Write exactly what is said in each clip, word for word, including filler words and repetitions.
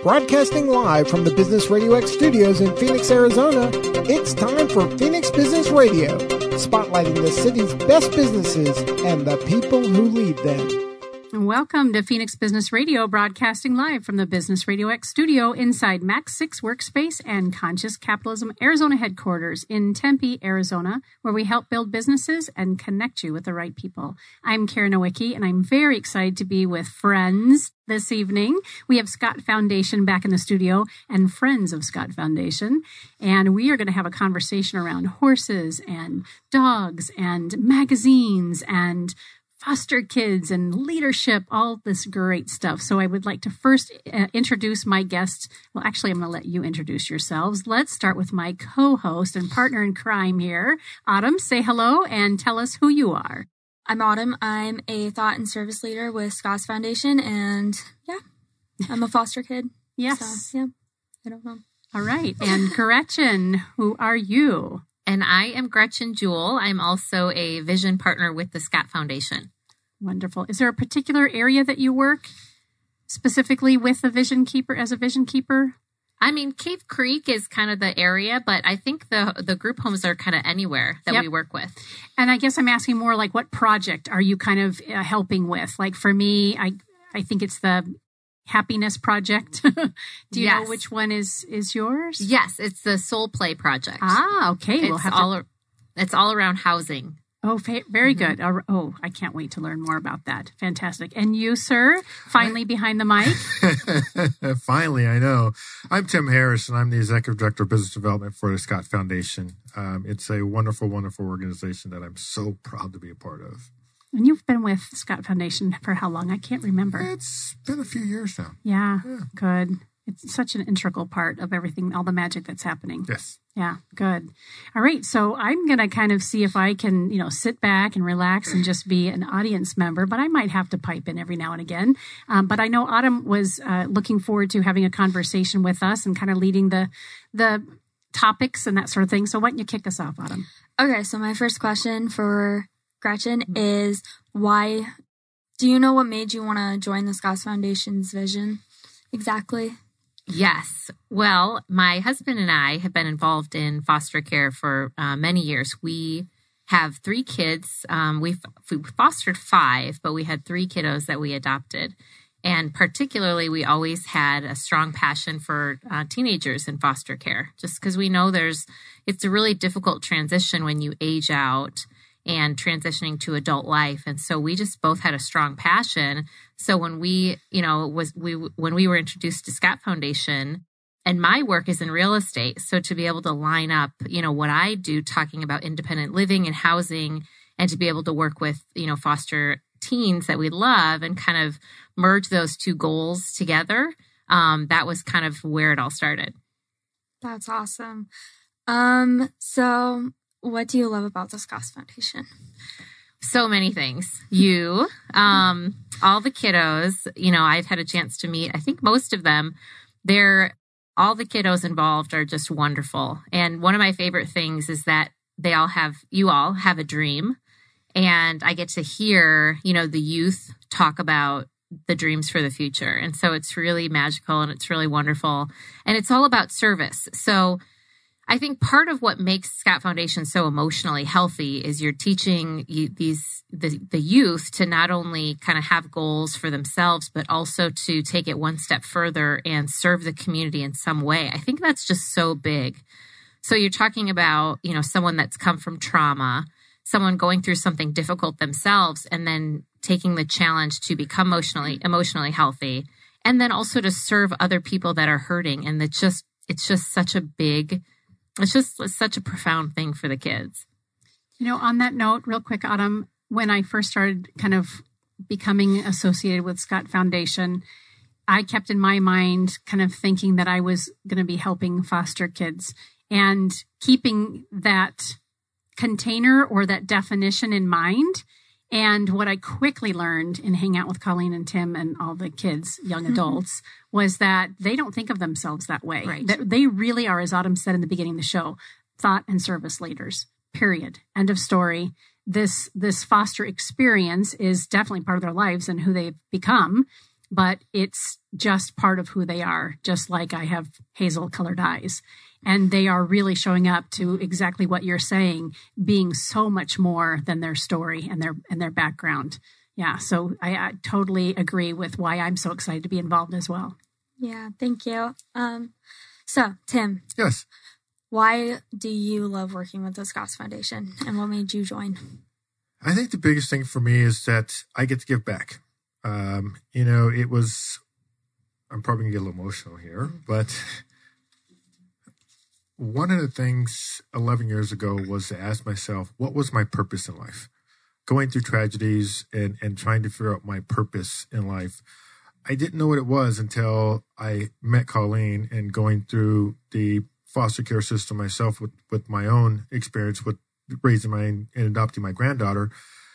Broadcasting live from the Business Radio X studios in Phoenix, Arizona, it's time for Phoenix Business Radio, spotlighting the city's best businesses and the people who lead them. Welcome to Phoenix Business Radio, broadcasting live from the Business Radio X studio inside Max six Workspace and Conscious Capitalism Arizona headquarters in Tempe, Arizona, where we help build businesses and connect you with the right people. I'm Karen Nowicki, and I'm very excited to be with friends this evening. We have Scott Foundation back in the studio and friends of Scott Foundation, and we are going to have a conversation around horses and dogs and magazines and foster kids and leadership, all this great stuff. So I would like to first uh, introduce my guests. Well, actually, I'm going to let you introduce yourselves. Let's start with my co-host and partner in crime here. Autumn, say hello and tell us who you are. I'm Autumn. I'm a thought and service leader with Scott's Foundation, and yeah, I'm a foster kid. Yes. So, yeah, I don't know. All right. And Gretchen, who are you? And I am Gretchen Jewell. I'm also a vision partner with the Scott Foundation. Wonderful. Is there a particular area that you work specifically with the Vision Keeper, as a Vision Keeper? I mean, Cave Creek is kind of the area, but I think the the group homes are kind of anywhere that yep. we work with. And I guess I'm asking more like, what project are you kind of uh, helping with? Like for me, I I think it's the Happiness Project. Do you yes. know which one is is yours? Yes, it's the Soul Play Project. Ah, okay. It's we'll have all to... it's all around housing. Oh, fa- very good. Mm-hmm. Oh, I can't wait to learn more about that. Fantastic. And you, sir, finally I, behind the mic? Finally, I know. I'm Tim Harris, and I'm the Executive Director of Business Development for the Scott Foundation. Um, it's a wonderful, wonderful organization that I'm so proud to be a part of. And you've been with Scott Foundation for how long? I can't remember. It's been a few years now. Yeah, yeah. Good. It's such an integral part of everything, all the magic that's happening. Yes. Yeah, good. All right, so I'm going to kind of see if I can, you know, sit back and relax and just be an audience member, but I might have to pipe in every now and again. Um, but I know Autumn was uh, looking forward to having a conversation with us and kind of leading the the topics and that sort of thing. So why don't you kick us off, Autumn? Okay, so my first question for Gretchen mm-hmm. is why, do you know what made you want to join the Scott Foundation's vision exactly? Yes. Well, my husband and I have been involved in foster care for uh, many years. We have three kids. Um, we've, we fostered five, but we had three kiddos that we adopted. And particularly, we always had a strong passion for uh, teenagers in foster care, just because we know there's, it's a really difficult transition when you age out and transitioning to adult life. And so we just both had a strong passion. So when we, you know, was we when we were introduced to Scott Foundation, and my work is in real estate. So to be able to line up, you know, what I do talking about independent living and housing, and to be able to work with, you know, foster teens that we love and kind of merge those two goals together, um, that was kind of where it all started. That's awesome. Um, so what do you love about the Scott Foundation? So many things. You, um, all the kiddos, you know, I've had a chance to meet, I think most of them, they're, all the kiddos involved are just wonderful. And one of my favorite things is that they all have, you all have a dream. And I get to hear, you know, the youth talk about the dreams for the future. And so it's really magical and it's really wonderful. And it's all about service. So I think part of what makes Scott Foundation so emotionally healthy is you're teaching you, these the, the youth to not only kind of have goals for themselves, but also to take it one step further and serve the community in some way. I think that's just so big. So you're talking about, you know, someone that's come from trauma, someone going through something difficult themselves, and then taking the challenge to become emotionally emotionally healthy, and then also to serve other people that are hurting. And it's just it's just such a big It's just such a profound thing for the kids. You know, on that note, real quick, Autumn, when I first started kind of becoming associated with Scott Foundation, I kept in my mind kind of thinking that I was going to be helping foster kids and keeping that container or that definition in mind. And what I quickly learned in hanging out with Colleen and Tim and all the kids, young adults, mm-hmm. was that they don't think of themselves that way. Right. That they really are, as Autumn said in the beginning of the show, thought and service leaders, period. End of story. This, this foster experience is definitely part of their lives and who they've become. but it's just part of who they are, just like I have hazel colored eyes. And they are really showing up to exactly what you're saying, being so much more than their story and their and their background. Yeah, so I, I totally agree with why I'm so excited to be involved as well. Yeah, thank you. Um, so, Tim. Yes. Why do you love working with the Scotts Foundation, and what made you join? I think the biggest thing for me is that I get to give back. Um, you know, it was, I'm probably going to get a little emotional here, but one of the things eleven years ago was to ask myself, what was my purpose in life? Going through tragedies and, and trying to figure out my purpose in life. I didn't know what it was until I met Colleen and going through the foster care system myself with, with my own experience with raising my and adopting my granddaughter.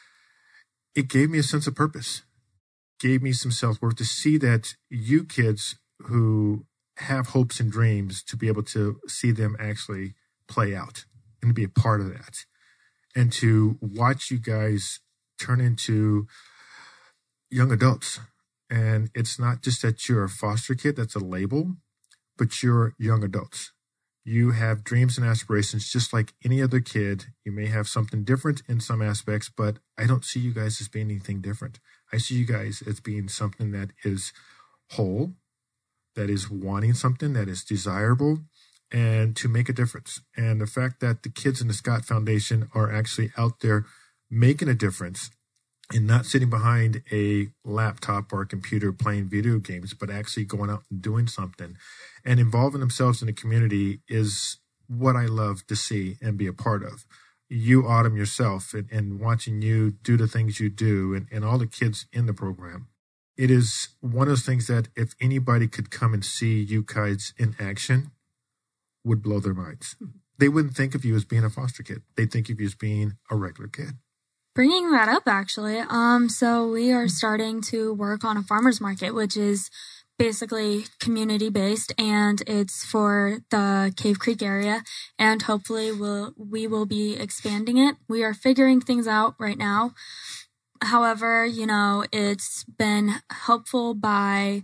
It gave me a sense of purpose, gave me some self-worth to see that you kids who have hopes and dreams, to be able to see them actually play out and to be a part of that. And to watch you guys turn into young adults. And it's not just that you're a foster kid, that's a label, but you're young adults. You have dreams and aspirations just like any other kid. You may have something different in some aspects, but I don't see you guys as being anything different. I see you guys as being something that is whole, that is wanting something that is desirable, and to make a difference. And the fact that the kids in the Scott Foundation are actually out there making a difference and not sitting behind a laptop or a computer playing video games, but actually going out and doing something and involving themselves in the community is what I love to see and be a part of. You, Autumn, yourself, and, and watching you do the things you do, and, and all the kids in the program. It is one of those things that if anybody could come and see you guys in action, would blow their minds. They wouldn't think of you as being a foster kid. They'd think of you as being a regular kid. Bringing that up, actually, um, so we are starting to work on a farmer's market, which is basically community-based, and it's for the Cave Creek area, and hopefully we'll, we will be expanding it. We are figuring things out right now. However, you know, it's been helpful by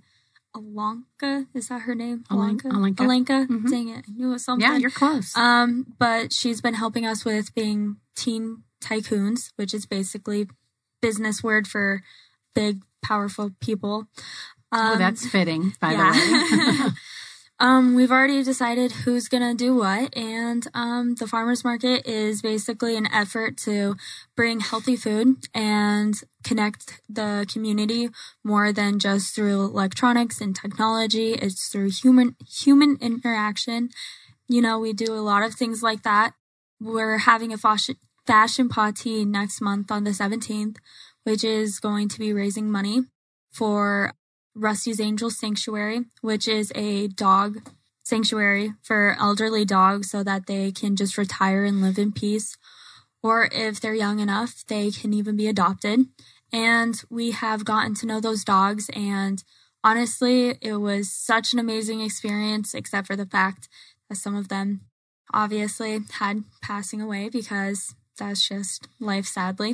Alanka, is that her name? Alanka. Alanka. Alanka. Mm-hmm. Dang it, I knew it was something. Yeah, you're close. Um, but she's been helping us with being teen tycoons, which is basically business word for big, powerful people. Um, oh, that's fitting, by yeah. the way. um, we've already decided who's gonna do what, and um, the farmers market is basically an effort to bring healthy food and connect the community more than just through electronics and technology. It's through human human interaction. You know, we do a lot of things like that. We're having a fashion fashion party next month on the seventeenth, which is going to be raising money for Rusty's Angel Sanctuary, which is a dog sanctuary for elderly dogs so that they can just retire and live in peace. Or if they're young enough, they can even be adopted. And we have gotten to know those dogs, and honestly, it was such an amazing experience, except for the fact that some of them obviously had passing away because that's just life, sadly.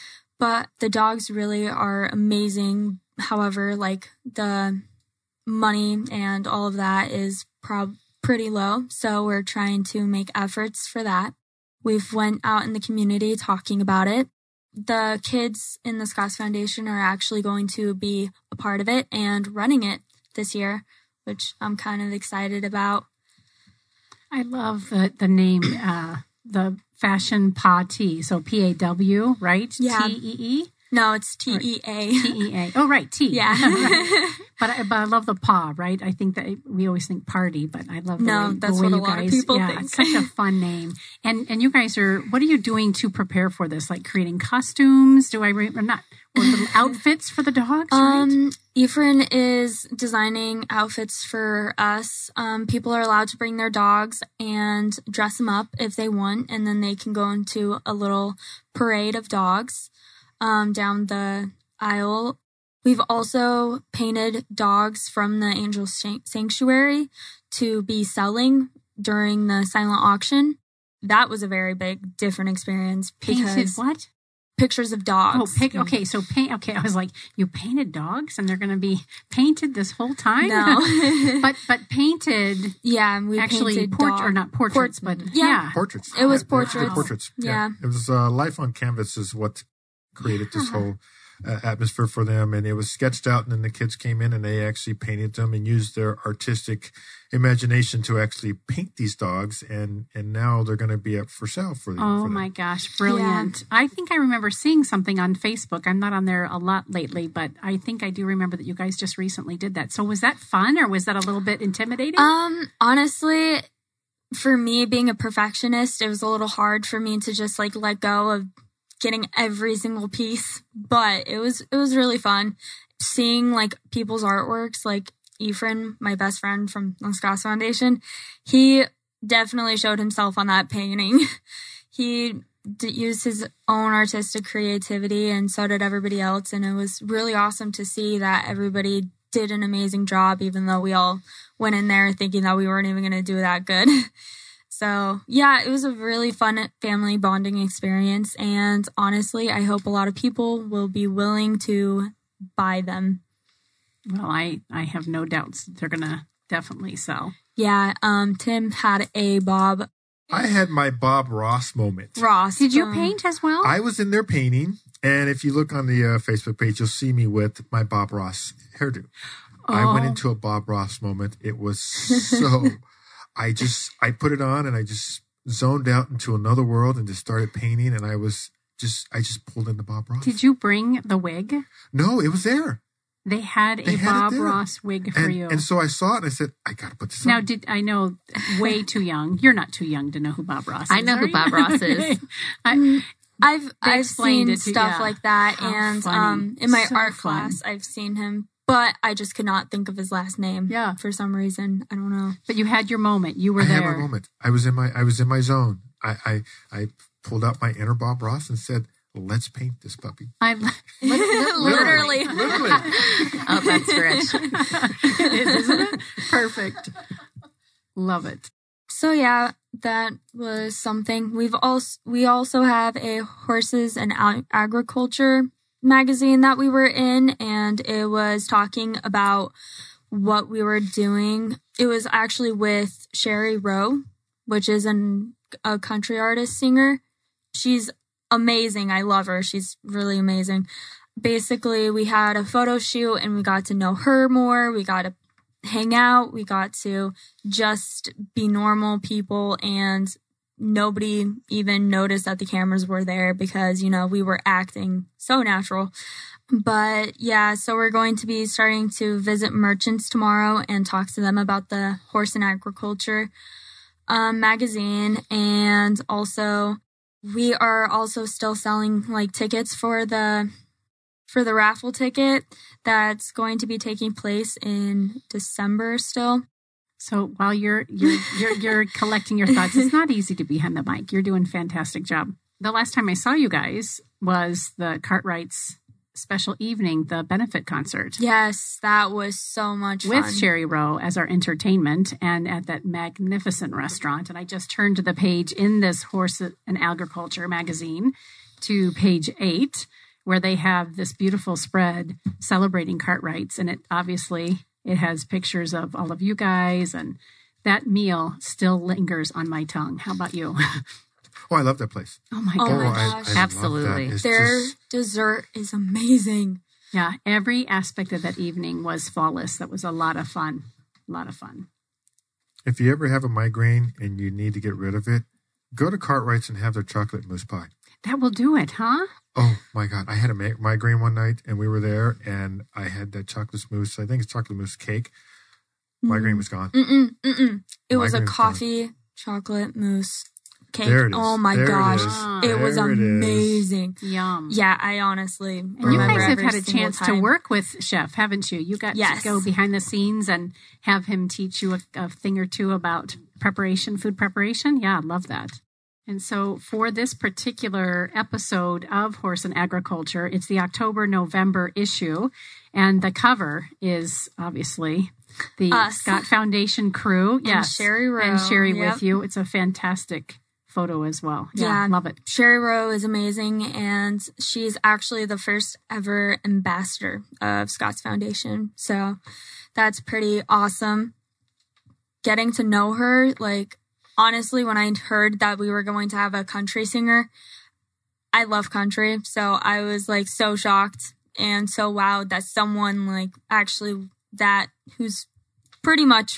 But the dogs really are amazing. However, like the money and all of that is prob- pretty low. So we're trying to make efforts for that. We've went out in the community talking about it. The kids in the Scotts Foundation are actually going to be a part of it and running it this year, which I'm kind of excited about. I love the, the name, uh, the Fashion Party. So P A W, right? Yeah. T E E? No, it's T E A. T E A. Oh, right. T. Yeah. Right. But, I, but I love the paw, right? I think that we always think party, but I love the no, way, that's the way what you a lot guys, of people yeah, think. It's such a fun name. And and you guys are, what are you doing to prepare for this? Like creating costumes? Do I, re- or not, or little outfits for the dogs, right? Um, Efren is designing outfits for us. Um, people are allowed to bring their dogs and dress them up if they want, and then they can go into a little parade of dogs um, down the aisle. We've also painted dogs from the Angel Sanctuary to be selling during the silent auction. That was a very big, different experience. Painted because what? pictures of dogs. Oh, pic- okay. So paint. Okay, I was like, you painted dogs, and they're going to be painted this whole time. No, but but painted. Yeah, we actually painted port- dog- or not portraits, Port- but yeah. yeah. Portraits. It was Yeah, portraits. the portraits. Yeah. It was uh, life on canvas is what created this whole uh, atmosphere for them, and it was sketched out, and then the kids came in and they actually painted them and used their artistic imagination to actually paint these dogs, and and now they're going to be up for sale for, the, Oh for them. my gosh, brilliant. I think I remember seeing something on Facebook. I'm not on there a lot lately, but I think I do remember that you guys just recently did that. So was that fun, or was that a little bit intimidating? Um, honestly, for me being a perfectionist, it was a little hard for me to just like let go of getting every single piece, but it was it was really fun seeing like people's artworks. Like Ephraim, my best friend from Los Gatos Foundation, he definitely showed himself on that painting. He d- used his own artistic creativity, and so did everybody else, and it was really awesome to see that everybody did an amazing job, even though we all went in there thinking that we weren't even going to do that good. So, yeah, it was a really fun family bonding experience. And honestly, I hope a lot of people will be willing to buy them. Well, I, I have no doubts that they're going to definitely sell. Yeah, um, Tim had a Bob I had my Bob Ross moment. Ross. Did you um, paint as well? I was in there painting, and if you look on the uh, Facebook page, you'll see me with my Bob Ross hairdo. I went Oh. into a Bob Ross moment. It was so, I just, I put it on and I just zoned out into another world and just started painting. And I was just, I just pulled into Bob Ross. Did you bring the wig? No, it was there. They had a They had it Bob there. Ross wig for And, you. and so I saw it and I said, I got to put this Now, on. did I know way too young? You're not too young to know who Bob Ross is. I know are who you? Bob Ross is. Okay. I, I've I've explained seen it to- stuff yeah. like that, How and funny. um, in my So art fun. class, I've seen him, but I just could not think of his last name. Yeah. for some reason, I don't know. but you had your moment. You were I there. had my moment. I was in my, I was in my zone. I, I, I pulled out my inner Bob Ross and said, let's paint this puppy. I Literally. Literally. Oh, that's rich. it is, isn't it? Perfect. Love it. So yeah, that was something. We've also we also have a horses and Ag- agriculture magazine that we were in, and it was talking about what we were doing. It was actually with Sherry Rowe, which is an, a country artist singer. She's amazing. I love her. She's really amazing. Basically, we had a photo shoot and we got to know her more. We got to hang out. We got to just be normal people, and nobody even noticed that the cameras were there because, you know, we were acting so natural. But yeah, so we're going to be starting to visit merchants tomorrow and talk to them about the Horse and Agriculture um, magazine. And also, we are also still selling like tickets for the for the raffle ticket that's going to be taking place in December still. So while you're you're you're, you're collecting your thoughts, it's not easy to be behind the mic. You're doing a fantastic job. The last time I saw you guys was the Cartwrights special evening, the benefit concert. Yes, that was so much With fun. Sherry Rowe as our entertainment and at that magnificent restaurant. And I just turned to the page in this Horse and Agriculture magazine to page eight, where they have this beautiful spread celebrating Cartwrights. And it obviously, it has pictures of all of you guys, and that meal still lingers on my tongue. How about you? Oh, I love that place. Oh my Oh gosh. my I- I, gosh. love Absolutely. that. It's Their just- dessert is amazing. Yeah, every aspect of that evening was flawless. That was a lot of fun. A lot of fun. if you ever have a migraine and you need to get rid of it, go to Cartwright's and have their chocolate mousse pie. That will do it, huh? Oh my God. I had a ma- migraine one night and we were there and I had that chocolate mousse. I think it's chocolate mousse cake. Migraine was gone. Mm-mm, mm-mm. It was a Migraine's coffee chocolate mousse cake. There it is. Oh my There it gosh. is. It, was There it is. amazing. Yum. Yeah, I honestly And you remember guys have every had a single chance to time. work with Chef, haven't you? You got Yes. to go behind the scenes and have him teach you a, a thing or two about preparation, food preparation. Yeah, I love that. And so for this particular episode of Horse and Agriculture, it's the October-November issue. And the cover is obviously the Us. Scott Foundation crew. And Yes. Sherry Rowe. And Sherry Yep. with you. It's a fantastic photo as well. Yeah, Yeah. love it. Sherry Rowe is amazing, and she's actually the first ever ambassador of Scott's Foundation. So that's pretty awesome. Getting to know her, like, honestly, when I heard that we were going to have a country singer, I love country. So I was like so shocked and so wowed that someone like actually that who's pretty much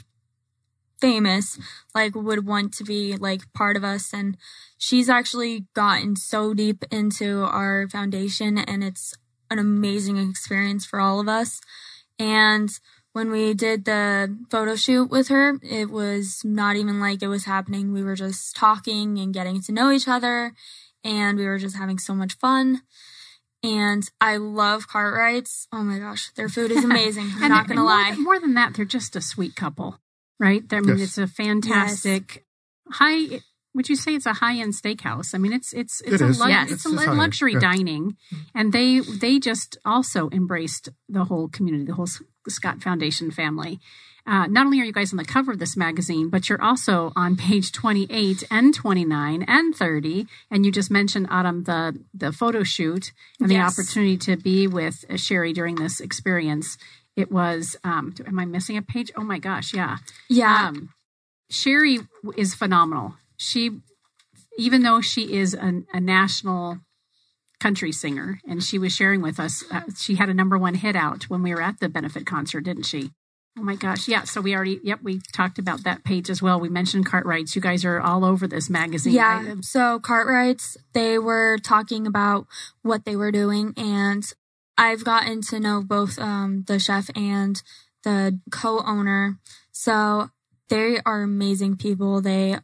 famous, like would want to be like part of us. And she's actually gotten so deep into our foundation, and it's an amazing experience for all of us. And when we did the photo shoot with her, it was not even like it was happening. We were just talking and getting to know each other, and we were just having so much fun. And I love Cartwrights. Oh my gosh, their food is amazing. I'm And not they're- going to lie. More, more than that, they're just a sweet couple, right? I mean, Yes. it's a fantastic high. Would you say it's a high-end steakhouse? I mean, it's it's it's It a is. lu- Yes. it's a It's lu- high-end, luxury yeah. dining, and they they just also embraced the whole community, the whole S- Scott Foundation family. Uh, not only are you guys on the cover of this magazine, but you're also on page twenty-eight and twenty-nine and thirty. And you just mentioned, Autumn, the the photo shoot and the Yes. opportunity to be with uh, Sherry during this experience. It was. Um, do- am I missing a page? Oh my gosh, yeah. Yeah. Um, Sherry is phenomenal. She, even though she is a, a national country singer, and she was sharing with us, uh, she had a number one hit out when we were at the benefit concert, didn't she? Oh my gosh, yeah. So we already, yep, we talked about that page as well. We mentioned Cartwrights. You guys are all over this magazine. Yeah. I- So Cartwrights, they were talking about what they were doing, and I've gotten to know both um, the chef and the co-owner. So they are amazing people. They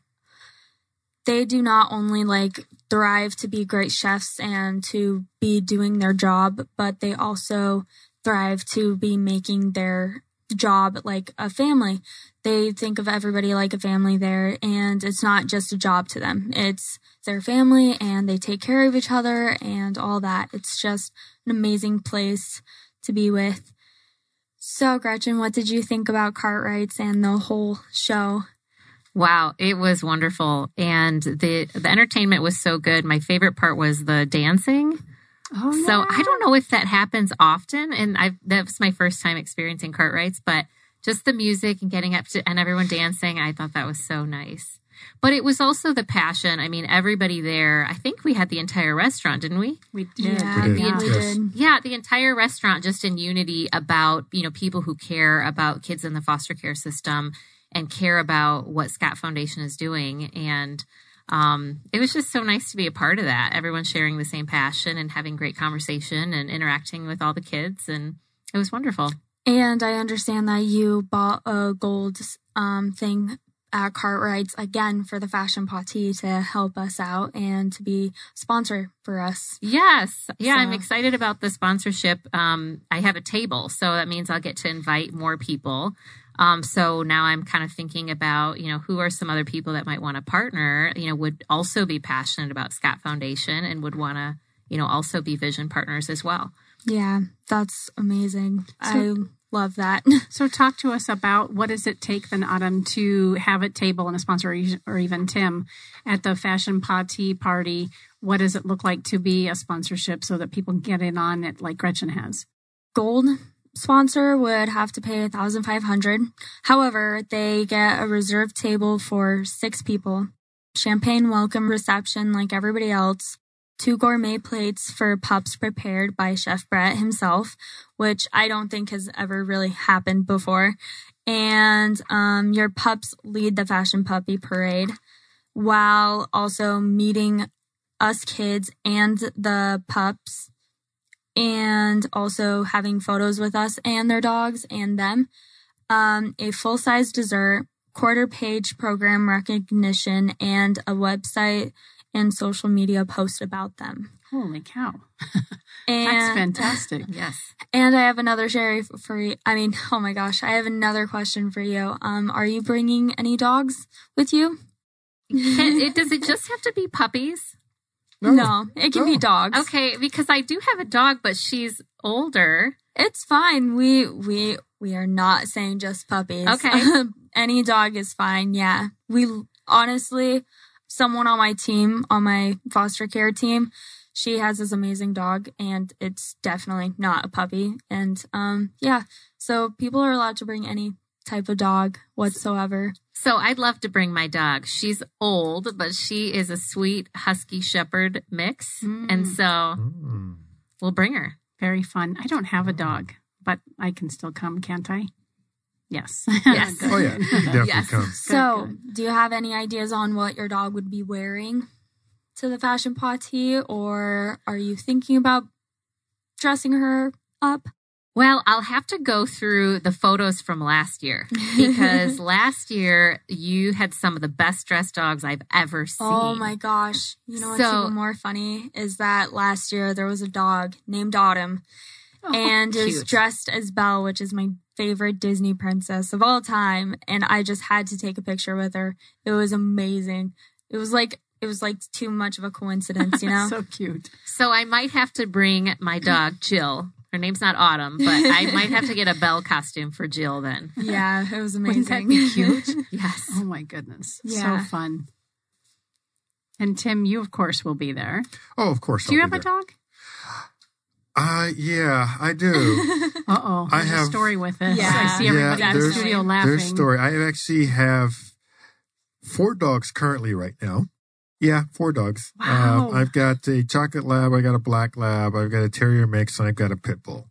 they do not only like thrive to be great chefs and to be doing their job, but they also thrive to be making their job like a family. They think of everybody like a family there, and it's not just a job to them. It's their family, and they take care of each other and all that. It's just an amazing place to be with. So, Gretchen, what did you think about Cartwrights and the whole show? Wow, it was wonderful. And the the entertainment was so good. My favorite part was the dancing. oh, So yeah. I don't know if that happens often, and I that was my first time experiencing Cartwrights, but just the music and getting up to and everyone dancing, I thought that was so nice. But it was also the passion. I mean, everybody there. I think we had the entire restaurant, didn't we? we did. Yeah, We did, we yes. did. Yeah, the entire restaurant just in unity about, you know, people who care about kids in the foster care system and care about what Scott Foundation is doing. And um, it was just so nice to be a part of that. Everyone sharing the same passion and having great conversation and interacting with all the kids. And it was wonderful. And I understand that you bought a gold um, thing at Cartwrights again for the Fashion Party to help us out and to be sponsor for us. Yes. Yeah, I'm So- excited about the sponsorship. Um, I have a table, so that means I'll get to invite more people. Um, so now I'm kind of thinking about, you know, who are some other people that might want to partner, you know, would also be passionate about Scott Foundation and would want to, you know, also be vision partners as well. Yeah, that's amazing. I love that. So talk to us about what does it take then, Autumn, to have a table and a sponsor, or e- or even Tim, at the Fashion Party party. What does it look like to be a sponsorship so that people can get in on it like Gretchen has? Gold sponsor would have to pay one thousand five hundred dollars. However, they get a reserved table for six people, champagne welcome reception like everybody else, two gourmet plates for pups prepared by Chef Brett himself, which I don't think has ever really happened before. And um, your pups lead the Fashion Puppy Parade while also meeting us kids and the pups, and also having photos with us and their dogs and them. Um, a full-size dessert, quarter-page program recognition, and a website and social media post about them. Holy cow. And, That's fantastic. Yes. And I have another Sherry for you. I mean, oh my gosh, I have another question for you. Um, are you bringing any dogs with you? Can, it, does it just have to be puppies? No, it can be No. dogs. Okay, because I do have a dog, but she's older. It's fine. We we we are not saying just puppies. Okay. Any dog is fine. Yeah. We honestly, someone on my team, on my foster care team, she has this amazing dog, and it's definitely not a puppy. And um, yeah, so people are allowed to bring any type of dog whatsoever. So I'd love to bring my dog. She's old, but she is a sweet husky shepherd mix. Mm. And so Mm. we'll bring her. Very fun. I don't have a dog, but I can still come, can't I? Yes. Yes. Good. Oh, yeah. You can definitely Yes. come. So good. do you have any ideas on what your dog would be wearing to the fashion party, or are you thinking about dressing her up? Well, I'll have to go through the photos from last year because last year you had some of the best dressed dogs I've ever seen. Oh my gosh. You know what's So- even more funny is that last year there was a dog named Autumn, Oh, and it was cute. dressed as Belle, which is my favorite Disney princess of all time, and I just had to take a picture with her. It was amazing. It was like it was like too much of a coincidence, you know? So cute. So I might have to bring my dog, Jill. Her name's not Autumn, but I might have to get a Belle costume for Jill then. Yeah, it was Wouldn't amazing. that be cute? Yes. Oh my goodness. Yeah. So fun. And Tim, you of course will be there. Oh, of course. Do you I'll have be a there. dog? Uh, yeah, I do. Uh-oh. I There's a have- story with this. Yeah. I see everybody in the there's- studio laughing. There's story. I actually have four dogs currently right now. Yeah, four dogs. Wow. Uh, I've got a chocolate lab, I got a black lab, I've got a terrier mix, and I've got a pit bull.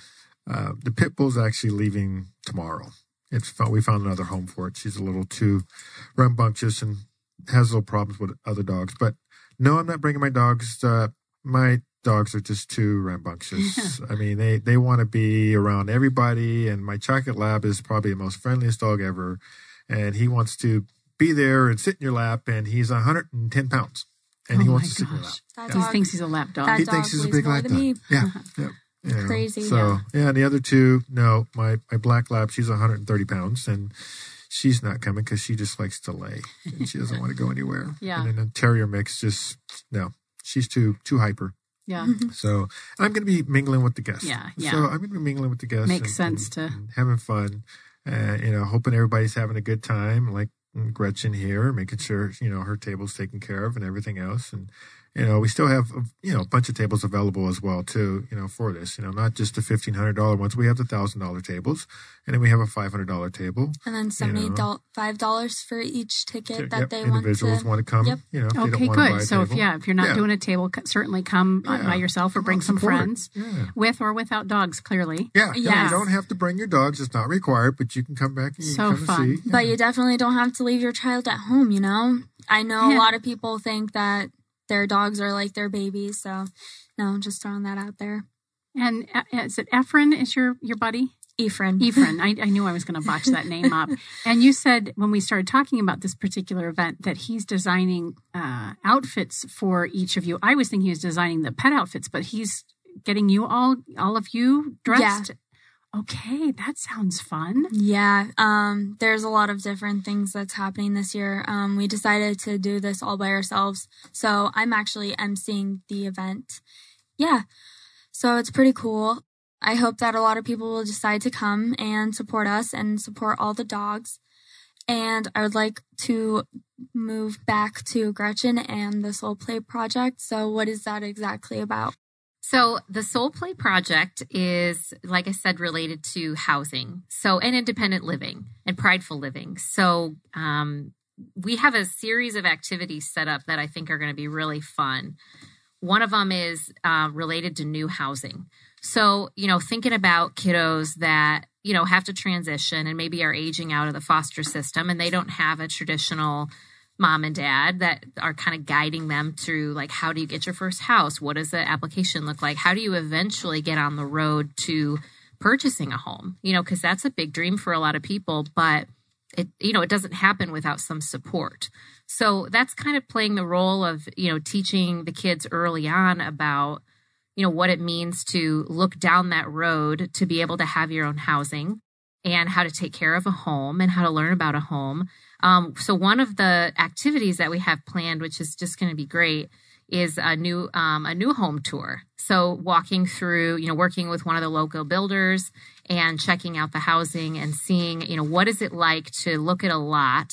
Uh, the pit bull's actually leaving tomorrow. It's fun. We found another home for it. She's a little too rambunctious and has little problems with other dogs. But no, I'm not bringing my dogs. Uh, my dogs are just too rambunctious. I mean, they, they want to be around everybody. And my chocolate lab is probably the most friendliest dog ever. And he wants to be there and sit in your lap. And he's one hundred ten pounds. And Oh he my wants to sit in your lap. gosh. That He dog- thinks he's a lap dog. That He dog thinks he's a weighs big more lap than dog. me. Yeah. yeah. You know, Crazy, So, yeah. yeah. And the other two, no, my, my black lab, she's one hundred thirty pounds. And she's not coming because she just likes to lay. And she doesn't want to go anywhere. Yeah. And then the terrier mix just, no, she's too, too hyper. Yeah. So I'm going to be mingling with the guests. Yeah, yeah. So I'm going to be mingling with the guests. Makes sense to- and having fun. Uh, you know, hoping everybody's having a good time. Like Gretchen here, making sure, you know, her table's taken care of and everything else. And, you know, we still have, you know, a bunch of tables available as well, too, you know, for this. You know, not just the fifteen hundred dollars ones. We have the one thousand dollars tables. And then we have a five hundred dollars table. And then seventy-five dollars for each ticket that Yep, they want individuals to. want to come. Yep. You know, if they don't Okay, want to buy good. a So if table. yeah, if you're not Yeah. doing a table, c- certainly come uh, Yeah. by yourself or Come bring on, some support. friends, Yeah. with or without dogs. Clearly, Yeah, yeah. Yes. You don't have to bring your dogs. It's not required, but you can come back and you So can come fun. and see. But you definitely don't have to leave your child at home, you know? I know Yeah. a lot of people think that their dogs are like their babies. So, no, just throwing that out there. and uh, is it Efren? Is your your buddy? Ephraim. Ephraim. I, I knew I was going to botch that name up. And you said when we started talking about this particular event that he's designing uh, outfits for each of you. I was thinking he was designing the pet outfits, but he's getting you all, all of you dressed. Okay, that sounds fun. Yeah, um, there's a lot of different things that's happening this year. Um, we decided to do this all by ourselves. So I'm actually emceeing the event. Yeah, so it's pretty cool. I hope that a lot of people will decide to come and support us and support all the dogs. And I would like to move back to Gretchen and the Soul Play Project. So what is that exactly about? So the Soul Play Project is, like I said, related to housing. So, and independent living and prideful living. So, um, we have a series of activities set up that I think are going to be really fun. One of them is uh, related to new housing. So, you know, thinking about kiddos that, you know, have to transition and maybe are aging out of the foster system and they don't have a traditional mom and dad that are kind of guiding them through, like, how do you get your first house? What does the application look like? How do you eventually get on the road to purchasing a home? You know, because that's a big dream for a lot of people, but it, you know, it doesn't happen without some support. So that's kind of playing the role of, you know, teaching the kids early on about, you know, what it means to look down that road to be able to have your own housing and how to take care of a home and how to learn about a home. Um, so one of the activities that we have planned, which is just going to be great, is a new um, a new home tour. So walking through, you know, working with one of the local builders and checking out the housing and seeing, you know, what is it like to look at a lot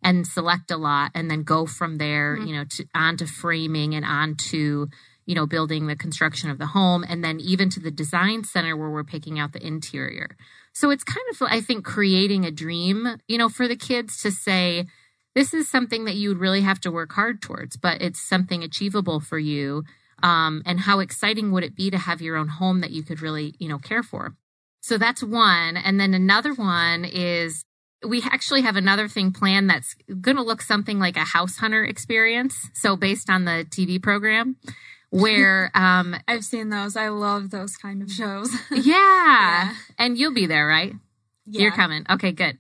and select a lot and then go from there, Mm-hmm. you know, to, on to framing and on to, you know, building the construction of the home, and then even to the design center where we're picking out the interior. So it's kind of, I think, creating a dream, you know, for the kids to say, this is something that you would really have to work hard towards, but it's something achievable for you. Um, and how exciting would it be to have your own home that you could really, you know, care for? So that's one. And then another one is we actually have another thing planned that's going to look something like a house hunter experience. So based on the T V program where, um, I've seen those. I love those kind of shows. yeah. Yeah. And you'll be there, right? Yeah. You're coming. Okay, good.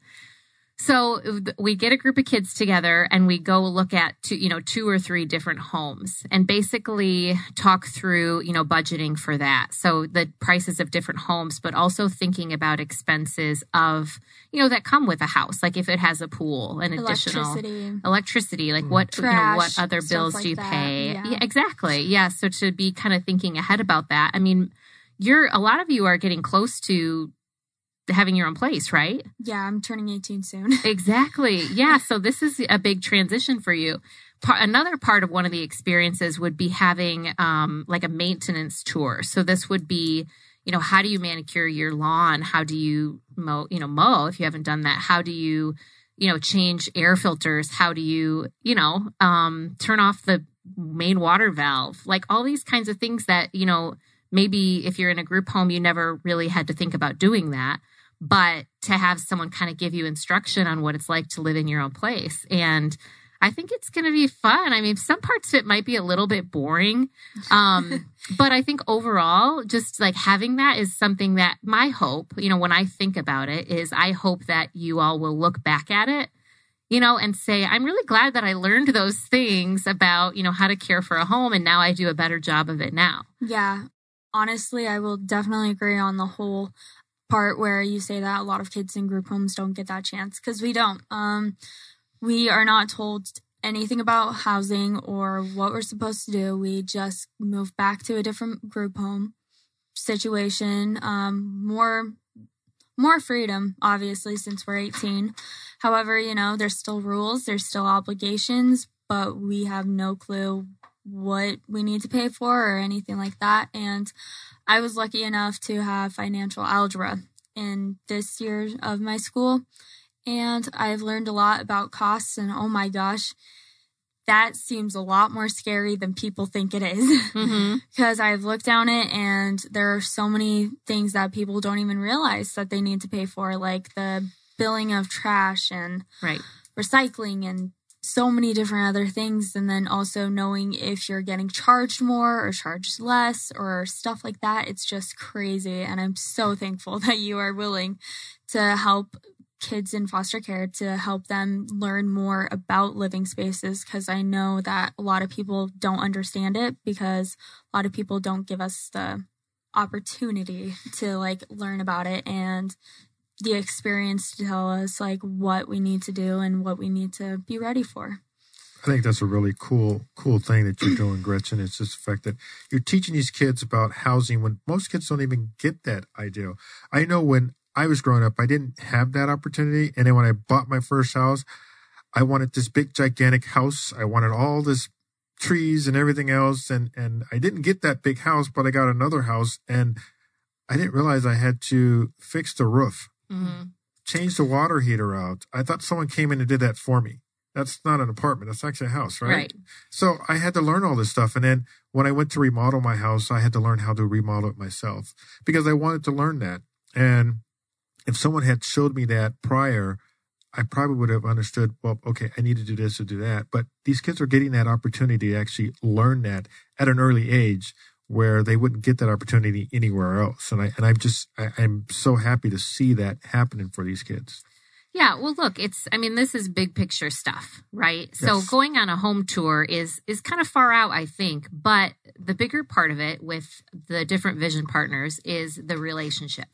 So we get a group of kids together and we go look at two, you know, two or three different homes and basically talk through, you know, budgeting for that. So the prices of different homes, but also thinking about expenses of, you know, that come with a house. Like if it has a pool, an additional Electricity. electricity, like what, Trash, you know, what other stuff bills like do you that. pay? Yeah. yeah, exactly. Yeah. So to be kind of thinking ahead about that. I mean, you're, a lot of you are getting close to having your own place, right? Yeah, I'm turning eighteen soon. Exactly. Yeah. So this is a big transition for you. Part, another part of one of the experiences would be having um, like a maintenance tour. So this would be, you know, how do you manicure your lawn? How do you mow, you know, mow if you haven't done that? How do you, you know, change air filters? How do you, you know, um, turn off the main water valve? Like all these kinds of things that, you know, maybe if you're in a group home, you never really had to think about doing that. But to have someone kind of give you instruction on what it's like to live in your own place. And I think it's going to be fun. I mean, some parts of it might be a little bit boring. Um, but I think overall, just like having that is something that my hope, you know, when I think about it is I hope that you all will look back at it, you know, and say, I'm really glad that I learned those things about, you know, how to care for a home. And now I do a better job of it now. Yeah. Honestly, I will definitely agree on the whole part where you say that a lot of kids in group homes don't get that chance because we don't. Um, we are not told anything about housing or what we're supposed to do. We just move back to a different group home situation. Um, more, more freedom, obviously, since we're eighteen. However, you know, there's still rules, there's still obligations, but we have no clue what we need to pay for or anything like that. And I was lucky enough to have financial algebra in this year of my school, and I've learned a lot about costs, and oh my gosh, that seems a lot more scary than people think it is. Mm-hmm. Because I've looked down it and there are so many things that people don't even realize that they need to pay for, like the billing of trash and right. recycling and so many different other things. And then also knowing if you're getting charged more or charged less or stuff like that. It's just crazy. And I'm so thankful that you are willing to help kids in foster care, to help them learn more about living spaces, because I know that a lot of people don't understand it because a lot of people don't give us the opportunity to like learn about it and the experience to tell us like what we need to do and what we need to be ready for. I think that's a really cool, cool thing that you're doing, Gretchen. It's just the fact that you're teaching these kids about housing when most kids don't even get that idea. I know when I was growing up, I didn't have that opportunity. And then when I bought my first house, I wanted this big, gigantic house. I wanted all this trees and everything else. And, and I didn't get that big house, but I got another house. And I didn't realize I had to fix the roof. Mm-hmm. Change the water heater out. I thought someone came in and did that for me. That's not an apartment. That's actually a house, right? Right. So I had to learn all this stuff. And then when I went to remodel my house, I had to learn how to remodel it myself because I wanted to learn that. And if someone had showed me that prior, I probably would have understood, well, okay, I need to do this or do that. But these kids are getting that opportunity to actually learn that at an early age, where they wouldn't get that opportunity anywhere else. And I, and I'm just, I, I'm so happy to see that happening for these kids. Yeah. Well, look, it's, I mean, this is big picture stuff, right? Yes. So going on a home tour is, is kind of far out, I think, but the bigger part of it with the different vision partners is the relationship.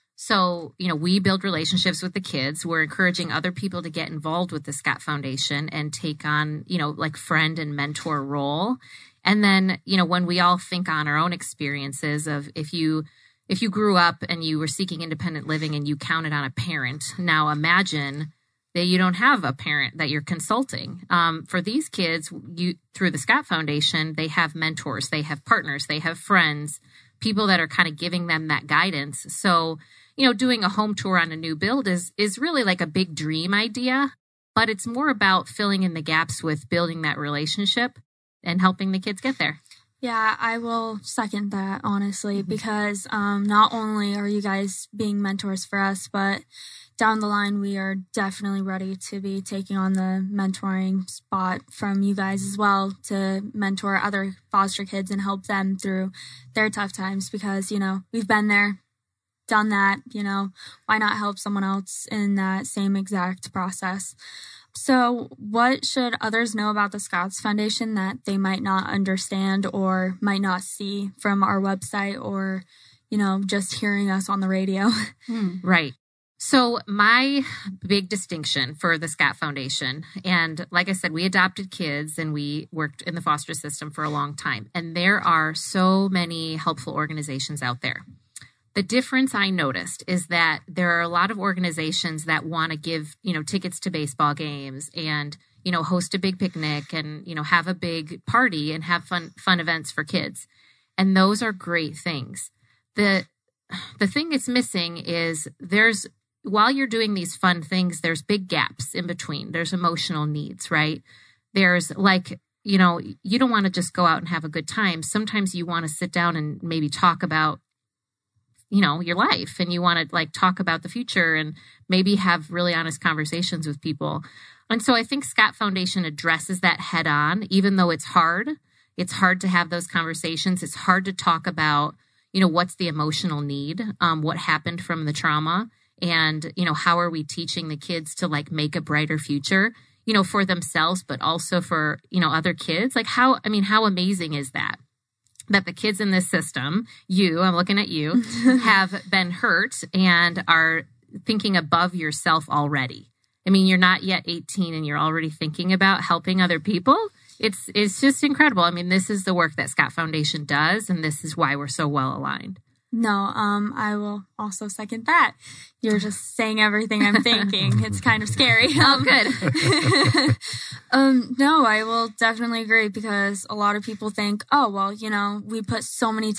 So, you know, we build relationships with the kids. We're encouraging other people to get involved with the Scott Foundation and take on, you know, like friend and mentor role. And then, you know, when we all think on our own experiences of if you if you grew up and you were seeking independent living and you counted on a parent, now imagine that you don't have a parent that you're consulting. Um, for these kids, you through the Scott Foundation, they have mentors, they have partners, they have friends, people that are kind of giving them that guidance. So, you know, doing a home tour on a new build is is really like a big dream idea, but it's more about filling in the gaps with building that relationship and helping the kids get there. Yeah, I will second that, honestly, because um, not only are you guys being mentors for us, but down the line, we are definitely ready to be taking on the mentoring spot from you guys as well to mentor other foster kids and help them through their tough times because, you know, we've been there, done that, you know, why not help someone else in that same exact process? So what should others know about the Scotts Foundation that they might not understand or might not see from our website or, you know, just hearing us on the radio? Mm, right. So my big distinction for the Scott Foundation, and like I said, we adopted kids and we worked in the foster system for a long time. And there are so many helpful organizations out there. The difference I noticed is that there are a lot of organizations that want to give, you know, tickets to baseball games and, you know, host a big picnic and, you know, have a big party and have fun, fun events for kids. And those are great things. The, the thing that's missing is there's, while you're doing these fun things, there's big gaps in between. There's emotional needs, right? There's like, you know, you don't want to just go out and have a good time. Sometimes you want to sit down and maybe talk about, you know, your life, and you want to like talk about the future and maybe have really honest conversations with people. And so I think Scott Foundation addresses that head on, even though it's hard. It's hard to have those conversations. It's hard to talk about, you know, what's the emotional need, um, what happened from the trauma, and, you know, how are we teaching the kids to like make a brighter future, you know, for themselves, but also for, you know, other kids. Like how, I mean, how amazing is that? That the kids in this system, you, I'm looking at you, have been hurt and are thinking above yourself already. I mean, you're not yet eighteen and you're already thinking about helping other people. It's it's just incredible. I mean, this is the work that Scott Foundation does, and this is why we're so well aligned. No, um, I will also second that. You're just saying everything I'm thinking. It's kind of scary. Oh, good. um, no, I will definitely agree because a lot of people think, oh, well, you know, we put so many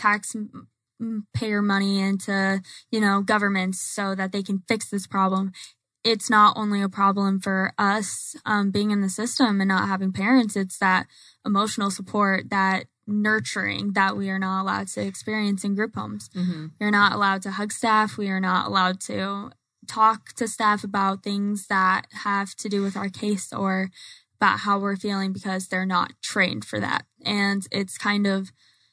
taxpayer money into, you know, governments so that they can fix this problem. It's not only a problem for us um, being in the system and not having parents. It's that emotional support, that nurturing that we are not allowed to experience in group homes. Mm-hmm. We're not allowed to hug staff. We are not allowed to talk to staff about things that have to do with our case or about how we're feeling because they're not trained for that. And it's kind of,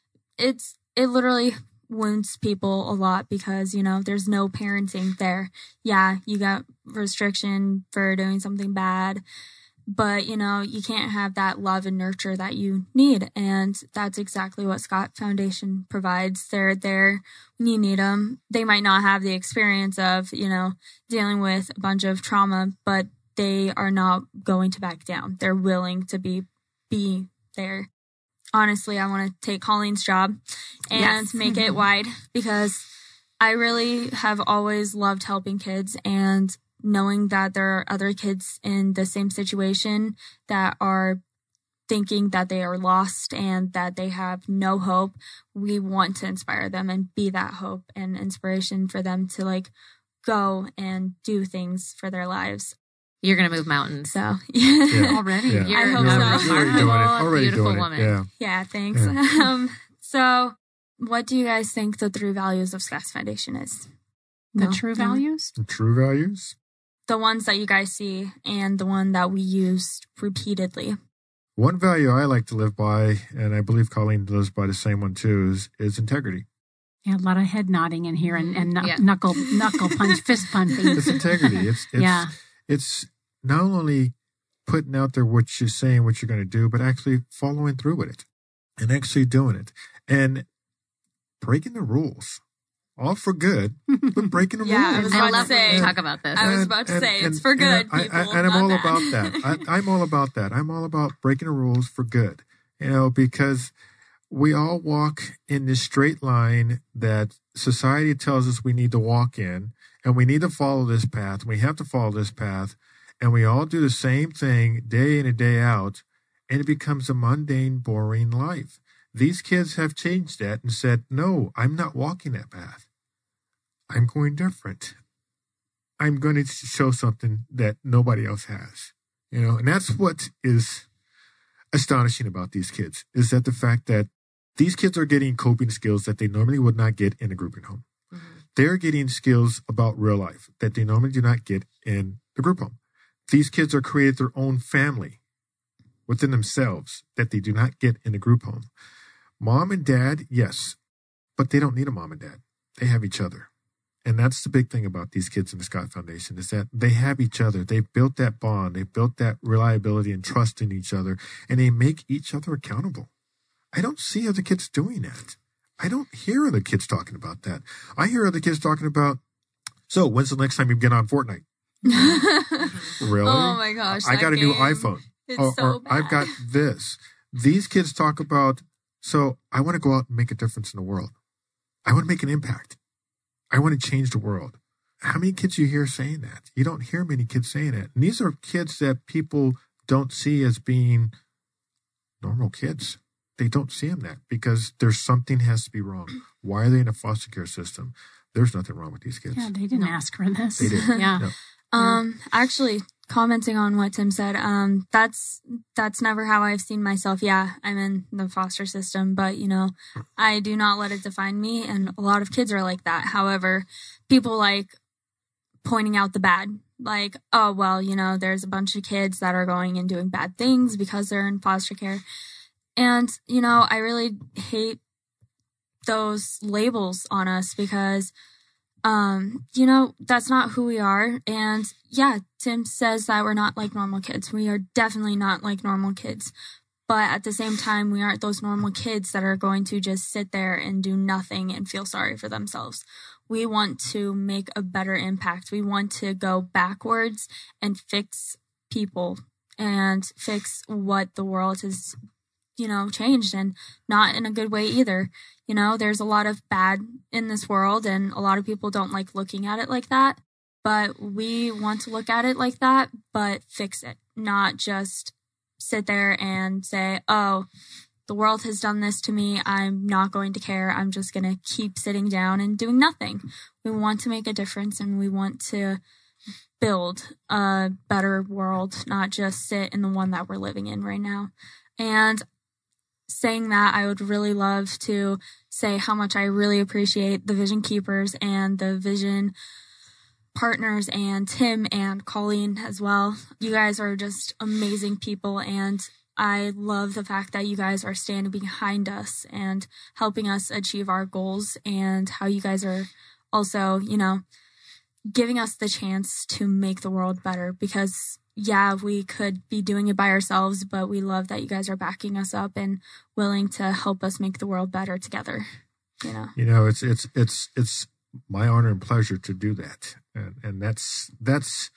it's, it literally wounds people a lot because, you know, there's no parenting there. Yeah, you got restriction for doing something bad, but, you know, you can't have that love and nurture that you need. And that's exactly what Scott Foundation provides. They're there when you need them. They might not have the experience of, you know, dealing with a bunch of trauma, but they are not going to back down. They're willing to be, be there. Honestly, I want to take Colleen's job and yes. make it wide because I really have always loved helping kids and knowing that there are other kids in the same situation that are thinking that they are lost and that they have no hope. We want to inspire them and be that hope and inspiration for them to like go and do things for their lives. You're going to move mountains. So yeah. already. Yeah. You're I hope a so. remarkable, already beautiful doing it. woman. Yeah. Yeah, thanks. Yeah. Um, so what do you guys think the three values of Scotts Foundation is? The No? true No? values? The true values? The ones that you guys see and the one that we use repeatedly. One value I like to live by, and I believe Colleen lives by the same one too, is, is integrity. Yeah, a lot of head nodding in here and, and kn- Yeah. knuckle knuckle punch, fist punching. It's integrity. It's it's, Yeah. it's not only putting out there what you're saying, what you're going to do, but actually following through with it and actually doing it and breaking the rules. All for good, but breaking the Yeah, I rules. was I about love to when say- we talk about this. I was And- about to and- say, and- it's for and good, I, people. I, and I'm not all bad. about that. I, I'm all about that. I'm all about breaking the rules for good, you know, because we all walk in this straight line that society tells us we need to walk in, and we need to follow this path. We have to follow this path. And we all do the same thing day in and day out, and it becomes a mundane, boring life. These kids have changed that and said, no, I'm not walking that path. I'm going different. I'm going to show something that nobody else has. You know, and that's what is astonishing about these kids, is that the fact that these kids are getting coping skills that they normally would not get in a grouping home. Mm-hmm. They're getting skills about real life that they normally do not get in the group home. These kids are created their own family within themselves that they do not get in a group home. Mom and dad, yes, but they don't need a mom and dad. They have each other. And that's the big thing about these kids in the Scott Foundation, is that they have each other. They've built that bond. They've built that reliability and trust in each other, and they make each other accountable. I don't see other kids doing that. I don't hear other kids talking about that. I hear other kids talking about, so when's the next time you get on Fortnite? Really? Oh my gosh. I got a game. new iPhone. It's or, so or bad. I've got this. These kids talk about, so I want to go out and make a difference in the world. I want to make an impact. I want to change the world. How many kids you hear saying that? You don't hear many kids saying that. And these are kids that people don't see as being normal kids. They don't see them that because there's something has to be wrong. Why are they in a foster care system? There's nothing wrong with these kids. Yeah, they didn't No. ask for this. They didn't. Yeah. No. Um, actually, commenting on what Tim said, um, that's that's never how I've seen myself. Yeah, I'm in the foster system, but you know, I do not let it define me, and a lot of kids are like that. However, people like pointing out the bad, like, oh well, you know, there's a bunch of kids that are going and doing bad things because they're in foster care, and you know, I really hate those labels on us because. Um, you know, that's not who we are. And yeah, Tim says that we're not like normal kids. We are definitely not like normal kids. But at the same time, we aren't those normal kids that are going to just sit there and do nothing and feel sorry for themselves. We want to make a better impact. We want to go backwards and fix people and fix what the world has, you know, changed, and not in a good way either. You know, there's a lot of bad in this world, and a lot of people don't like looking at it like that. But we want to look at it like that, but fix it, not just sit there and say, oh, the world has done this to me. I'm not going to care. I'm just going to keep sitting down and doing nothing. We want to make a difference, and we want to build a better world, not just sit in the one that we're living in right now. And saying that, I would really love to say how much I really appreciate the Vision Keepers and the Vision partners and Tim and Colleen as well. You guys are just amazing people, and I love the fact that you guys are standing behind us and helping us achieve our goals, and how you guys are also, you know, giving us the chance to make the world better, because yeah, we could be doing it by ourselves, but we love that you guys are backing us up and willing to help us make the world better together. You know, You know, it's it's it's it's my honor and pleasure to do that, and and that's that's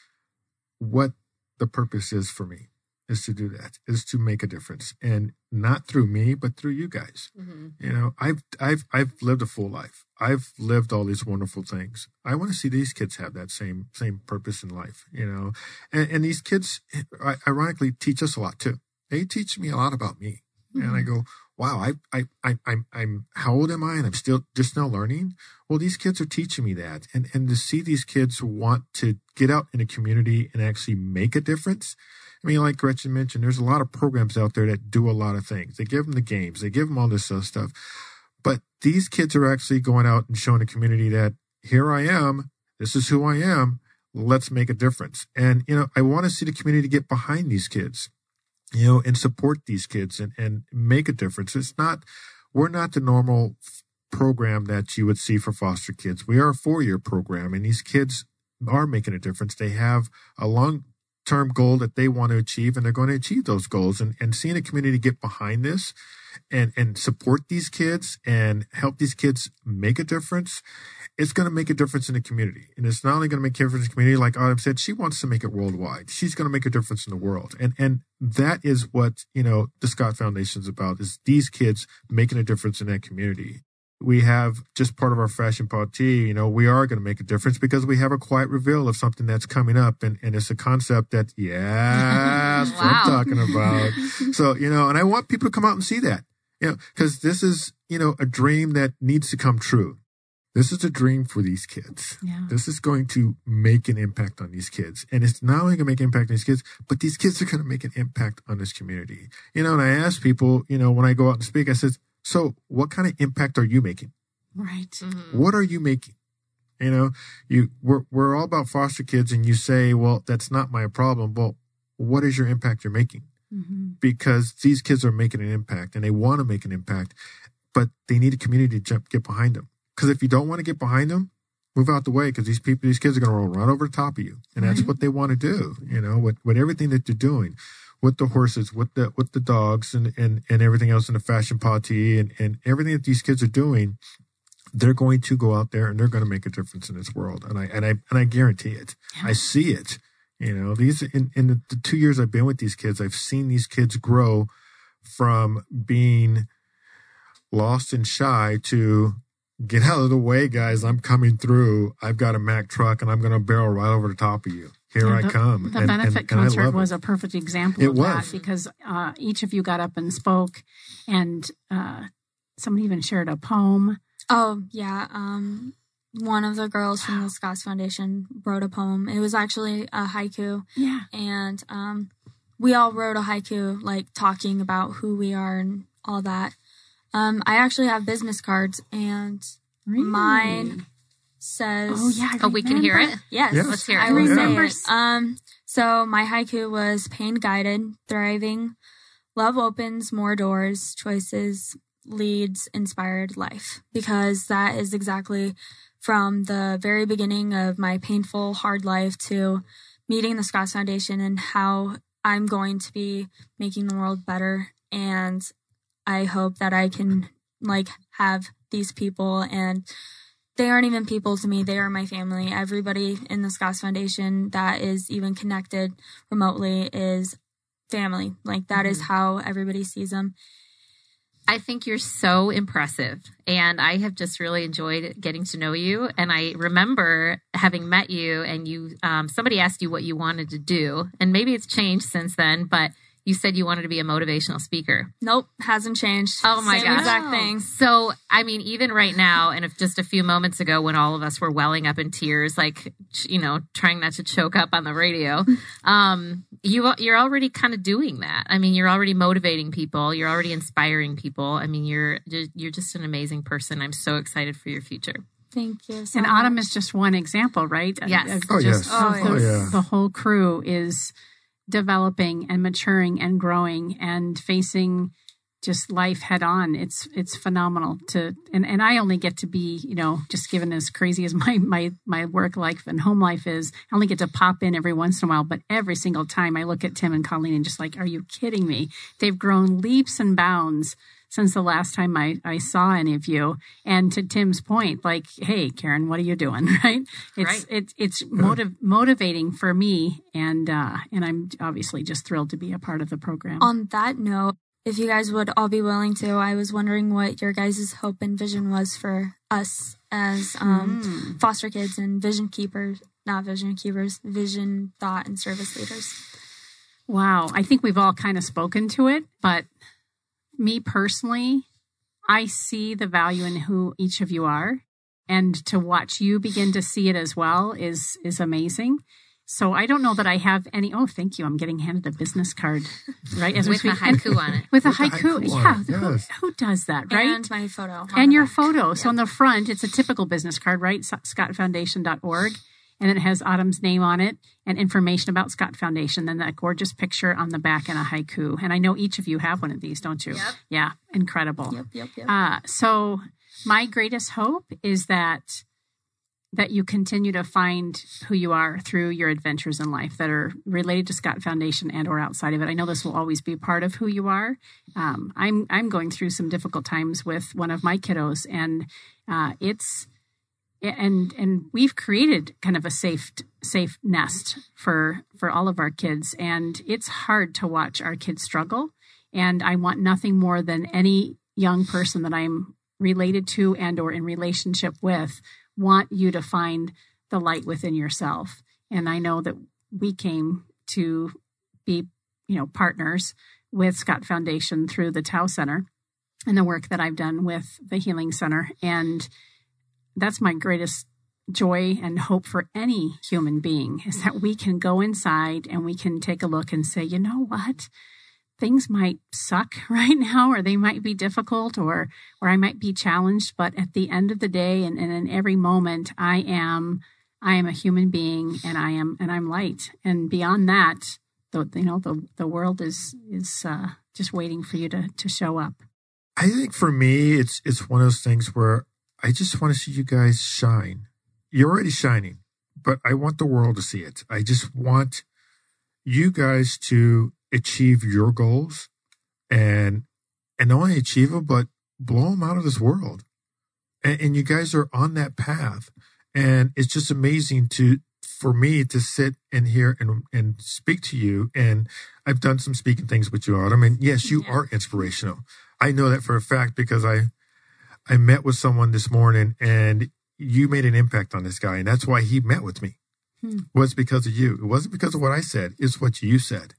what the purpose is for me, is to do that, is to make a difference, and not through me, but through you guys. Mm-hmm. You know, I've I've I've lived a full life. I've lived all these wonderful things. I want to see these kids have that same same purpose in life. You know, and, and these kids, ironically, teach us a lot too. They teach me a lot about me, mm-hmm. and I go, wow, I I I I'm I'm how old am I? And I'm still just now learning. Well, these kids are teaching me that, and and to see these kids want to get out in a community and actually make a difference. I mean, like Gretchen mentioned, there's a lot of programs out there that do a lot of things. They give them the games, they give them all this other stuff. But these kids are actually going out and showing the community that here I am, this is who I am, let's make a difference. And, you know, I want to see the community get behind these kids, you know, and support these kids and, and make a difference. It's not, we're not the normal program that you would see for foster kids. We are a four-year program, and these kids are making a difference. They have a long term goal that they want to achieve, and they're going to achieve those goals. And, and seeing a community get behind this and, and support these kids and help these kids make a difference, it's going to make a difference in the community. And it's not only going to make a difference in the community, like Autumn said, she wants to make it worldwide. She's going to make a difference in the world. And, and that is what, you know, the Scott Foundation is about, is these kids making a difference in that community. we have just part of our fashion party, you know, we are going to make a difference because we have a quiet reveal of something that's coming up. And, and it's a concept that, yeah, that's Wow. what I'm talking about. So, you know, and I want people to come out and see that, you know, because this is, you know, a dream that needs to come true. This is a dream for these kids. Yeah. This is going to make an impact on these kids. And it's not only going to make an impact on these kids, but these kids are going to make an impact on this community. You know, and I ask people, you know, when I go out and speak, I said, so what kind of impact are you making? Right. Mm-hmm. What are you making? You know, you we're we're all about foster kids, and you say, well, that's not my problem. Well, what is your impact you're making? Mm-hmm. Because these kids are making an impact and they want to make an impact, but they need a community to jump, get behind them. Because if you don't want to get behind them, move out the way, because these people, these kids are going to roll right over the top of you. And that's Right. what they want to do, you know, with, with everything that they're doing, with the horses, with the with the dogs and, and, and everything else in the fashion party and, and everything that these kids are doing, they're going to go out there and they're going to make a difference in this world. And I and I and I guarantee it. Yeah. I see it. You know, these in, in the, the two years I've been with these kids, I've seen these kids grow from being lost and shy to get out of the way, guys. I'm coming through. I've got a Mack truck and I'm going to barrel right over the top of you. Here Yeah, I the, come. The and, benefit and, and I concert love was it. a perfect example It of was. that because uh, each of you got up and spoke, and uh, somebody even shared a poem. Oh, yeah. Um, one of the girls from the Scotts Foundation wrote a poem. It was actually a haiku. Yeah. And um, we all wrote a haiku, like talking about who we are and all that. Um, I actually have business cards, and Really? mine says... Oh, yeah. I Oh, we can hear remember. Uh, Yes. Yes. Let's hear I it. will say Remember- it. Um, so my haiku was pain guided, thriving, love opens more doors, choices, leads, inspired life. Because that is exactly from the very beginning of my painful, hard life to meeting the Scotts Foundation and how I'm going to be making the world better. And I hope that I can like have these people, and they aren't even people to me. They are my family. Everybody in the Scotts Foundation that is even connected remotely is family. Like that is how everybody sees them. I think you're so impressive, and I have just really enjoyed getting to know you. And I remember having met you, and you, um, somebody asked you what you wanted to do, and maybe it's changed since then, but you said you wanted to be a motivational speaker. Nope, hasn't changed. Oh my Same gosh. exact thing. So, I mean, even right now, and if just a few moments ago when all of us were welling up in tears, like, you know, trying not to choke up on the radio, um, you, you're already kind of doing that. I mean, you're already motivating people. You're already inspiring people. I mean, you're, you're just an amazing person. I'm so excited for your future. Thank you. So And Autumn much. is just one example, right? Yes. Of Oh, just yes. Oh, of the, Oh, yeah. the whole crew is developing and maturing and growing and facing just life head on. It's it's phenomenal to and, and I only get to be, you know, just given as crazy as my my my work life and home life is, I only get to pop in every once in a while, but every single time I look at Tim and Colleen and just like, are you kidding me? They've grown leaps and bounds since the last time I, I saw any of you. And to Tim's point, like, hey, Karen, what are you doing? Right? It's Right. it, it's motiv- motivating for me, and uh, and I'm obviously just thrilled to be a part of the program. On that note, if you guys would all be willing to, I was wondering what your guys' hope and vision was for us as um, Mm. foster kids and vision keepers, not vision keepers, vision thought and service leaders. Wow, I think we've all kind of spoken to it, but me personally, I see the value in who each of you are, and to watch you begin to see it as well is is amazing. So I don't know that I have any. Oh, thank you. I'm getting handed a business card, right? As we With a speak. And- haiku on it. With a With the haiku, haiku on yeah. it, Who, yes. who does that, right? And my photo. on And the your back. photo. So Yeah. on the front, it's a typical business card, right? scott foundation dot org. And it has Autumn's name on it and information about Scott Foundation. Then that gorgeous picture on the back and a haiku. And I know each of you have one of these, don't you? Yep. Yeah, incredible. Yep, yep, yep. Uh, so my greatest hope is that that you continue to find who you are through your adventures in life that are related to Scott Foundation and or outside of it. I know this will always be part of who you are. Um, I'm I'm going through some difficult times with one of my kiddos, and uh, it's and and we've created kind of a safe safe nest for for all of our kids, and it's hard to watch our kids struggle. And I want nothing more than any young person that I'm related to and or in relationship with want you to find the light within yourself. And I know that we came to be, you know, partners with Scott Foundation through the Tao Center and the work that I've done with the Healing Center. And that's my greatest joy and hope for any human being, is that we can go inside and we can take a look and say, you know what? Things might suck right now, or they might be difficult, or or I might be challenged. But at the end of the day, and, and in every moment, I am I am a human being, and I am and I'm light. And beyond that, the you know the the world is is uh, just waiting for you to to show up. I think for me, it's it's one of those things where I just want to see you guys shine. You're already shining, but I want the world to see it. I just want you guys to achieve your goals, and and not only achieve them, but blow them out of this world. And, and you guys are on that path, and it's just amazing to for me to sit and hear and and speak to you. And I've done some speaking things with you, Autumn, and yes, you yeah. are inspirational. I know that for a fact because I I met with someone this morning, and you made an impact on this guy, and that's why he met with me. Hmm. It was because of you. It wasn't because of what I said. It's what you said.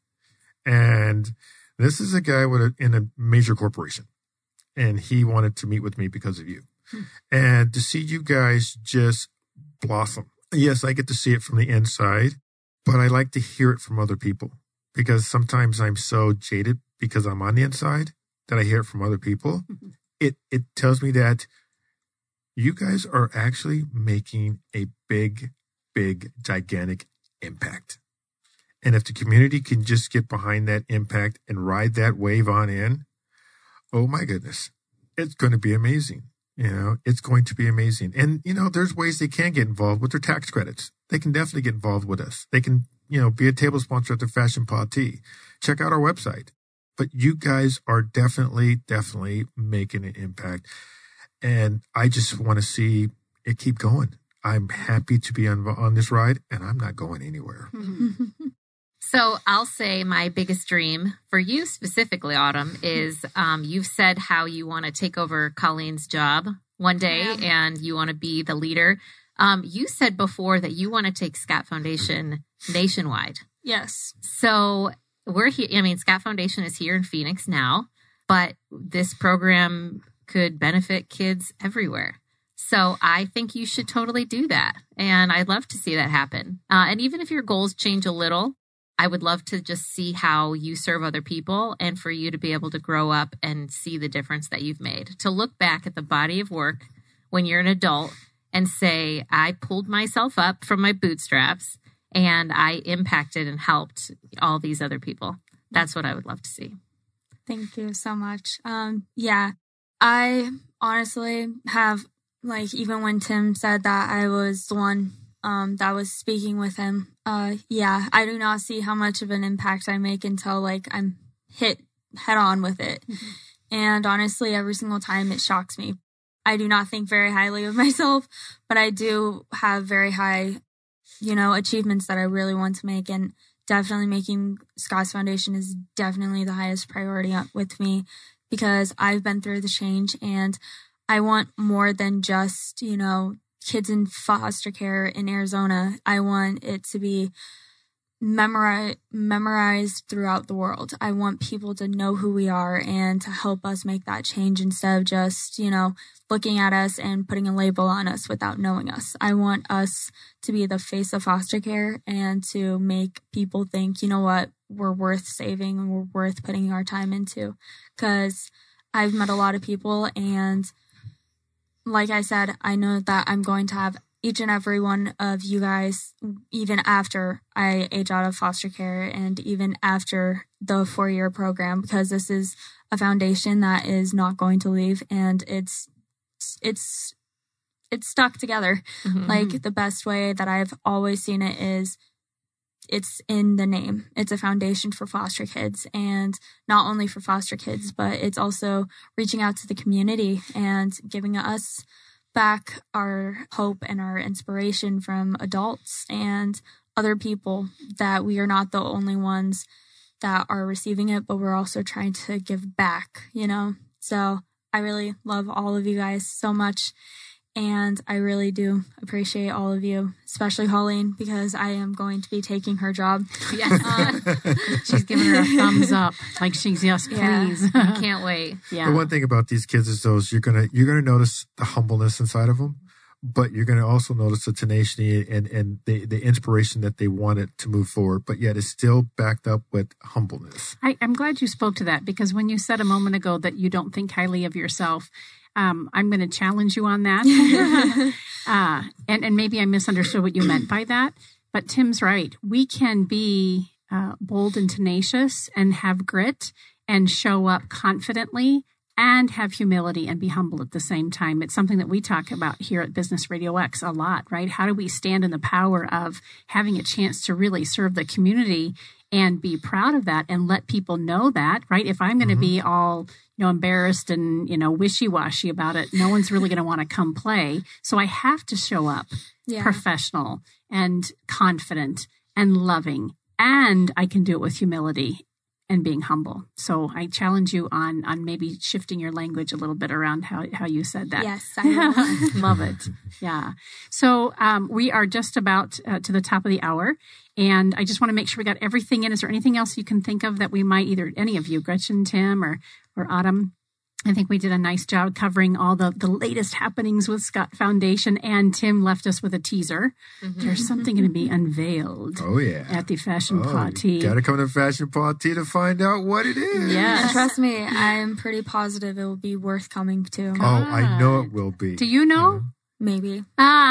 And this is a guy with a, in a major corporation, and he wanted to meet with me because of you. Hmm. And to see you guys just blossom. Yes, I get to see it from the inside, but I like to hear it from other people, because sometimes I'm so jaded because I'm on the inside that I hear it from other people. Mm-hmm. It it tells me that you guys are actually making a big, big, gigantic impact. And if the community can just get behind that impact and ride that wave on in, oh my goodness, it's going to be amazing. You know, it's going to be amazing. And, you know, there's ways they can get involved with their tax credits. They can definitely get involved with us. They can, you know, be a table sponsor at the Fashion Pod Tea. Check out our website. But you guys are definitely, definitely making an impact. And I just want to see it keep going. I'm happy to be on, on this ride, and I'm not going anywhere. So I'll say my biggest dream for you specifically, Autumn, is um, you've said how you want to take over Colleen's job one day yeah. and you want to be the leader. Um, you said before that you want to take Scott Foundation nationwide. Yes. So we're here. I mean, Scott Foundation is here in Phoenix now, but this program could benefit kids everywhere. So I think you should totally do that. And I'd love to see that happen. Uh, and even if your goals change a little, I would love to just see how you serve other people and for you to be able to grow up and see the difference that you've made. To look back at the body of work when you're an adult and say, I pulled myself up from my bootstraps and I impacted and helped all these other people. That's what I would love to see. Thank you so much. Um, yeah, I honestly have, like, even when Tim said that I was the one um, that was speaking with him, uh, yeah, I do not see how much of an impact I make until, like, I'm hit head on with it. Mm-hmm. And honestly, every single time it shocks me. I do not think very highly of myself, but I do have very high, you know, achievements that I really want to make. And definitely making Scott's Foundation is definitely the highest priority with me, because I've been through the change and I want more than just, you know, kids in foster care in Arizona. I want it to be memori- memorized throughout the world. I want people to know who we are and to help us make that change instead of just, you know, looking at us and putting a label on us without knowing us. I want us to be the face of foster care and to make people think, you know what, we're worth saving and we're worth putting our time into. Because I've met a lot of people, and like I said, I know that I'm going to have each and every one of you guys, even after I age out of foster care and even after the four-year program, because this is a foundation that is not going to leave, and it's it's it's stuck together. Mm-hmm. Like, the best way that I've always seen it is it's in the name. It's a foundation for foster kids, and not only for foster kids, but it's also reaching out to the community and giving us back our hope and our inspiration from adults and other people, that we are not the only ones that are receiving it, but we're also trying to give back, you know? So I really love all of you guys so much. And I really do appreciate all of you, especially Colleen, because I am going to be taking her job. Yes. Uh, she's giving her a thumbs up. Like she's, yes, please. Yeah. Can't wait. Yeah. The one thing about these kids is those you're gonna you're gonna notice the humbleness inside of them, but you're gonna also notice the tenacity and and the the inspiration that they wanted to move forward, but yet it's still backed up with humbleness. I, I'm glad you spoke to that, because when you said a moment ago that you don't think highly of yourself, um, I'm going to challenge you on that. uh, and, and maybe I misunderstood what you meant by that. But Tim's right. We can be uh, bold and tenacious and have grit and show up confidently and have humility and be humble at the same time. It's something that we talk about here at Business Radio X a lot, right? How do we stand in the power of having a chance to really serve the community and be proud of that and let people know that, right? If I'm going to mm-hmm. be all, you know, embarrassed and, you know, wishy-washy about it, no one's really going to want to come play. So I have to show up yeah. professional and confident and loving, and I can do it with humility and being humble. So I challenge you on on maybe shifting your language a little bit around how, how you said that. Yes, I will. Love it. Yeah. So um, we are just about uh, to the top of the hour, and I just want to make sure we got everything in. Is there anything else you can think of that we might, either any of you, Gretchen, Tim, or or Autumn? I think we did a nice job covering all the, the latest happenings with Scott Foundation, and Tim left us with a teaser. Mm-hmm. There's something going to be unveiled oh, yeah. at the Fashion oh, Party. Got to come to Fashion Party to find out what it is. Yes. And trust me, I'm pretty positive it will be worth coming to. Oh, I know it will be. Do you know? Yeah. Maybe.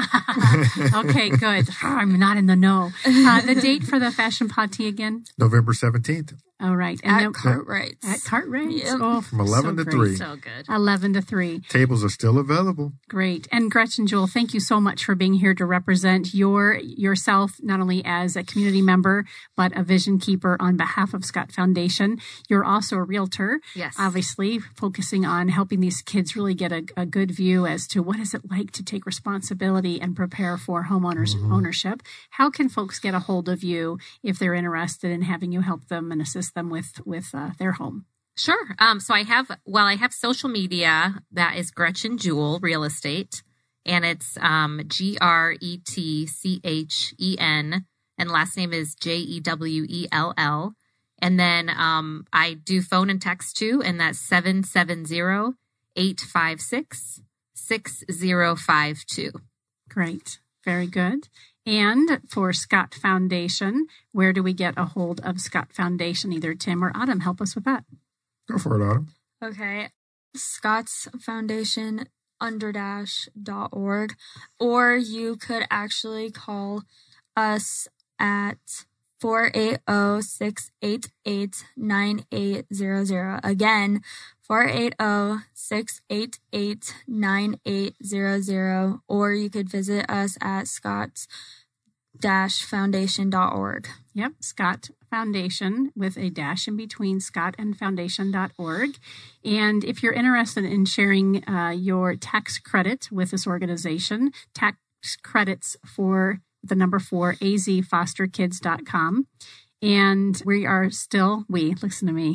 Ah, okay, good. I'm not in the know. Uh, the date for the Fashion Party again? November seventeenth. All right. And at then, Cartwright's. At Cartwright's. Yep. Oh, from eleven so to great. three. So good. eleven to three. Tables are still available. Great. And Gretchen, Jewel, thank you so much for being here to represent your yourself, not only as a community member, but a vision keeper on behalf of Scott Foundation. You're also a realtor. Yes. Obviously, focusing on helping these kids really get a, a good view as to what is it like to take responsibility and prepare for homeowners mm-hmm. ownership. How can folks get a hold of you if they're interested in having you help them and assist them with, with uh, their home? Sure. Um, so I have, well, I have social media. That is Gretchen Jewel Real Estate, and it's um, G R E T C H E N, and last name is J E W E L L. And then um, I do phone and text too, and that's seven seven zero, eight five six, six zero five two. Great. Very good. And for Scott Foundation, where do we get a hold of Scott Foundation? Either Tim or Autumn, help us with that. Go for it, Autumn. Okay. Scott's Foundation underdash dot org, or you could actually call us at four eight zero, six eight eight, nine eight zero zero. Again, four eight zero, six eight eight, nine eight zero zero, or you could visit us at scotts dash foundation dot org. Yep, Scott Foundation with a dash in between, scott and foundation dot org. And if you're interested in sharing uh, your tax credit with this organization, tax credits for the number four, a z foster kids dot com. And we are still, we, listen to me,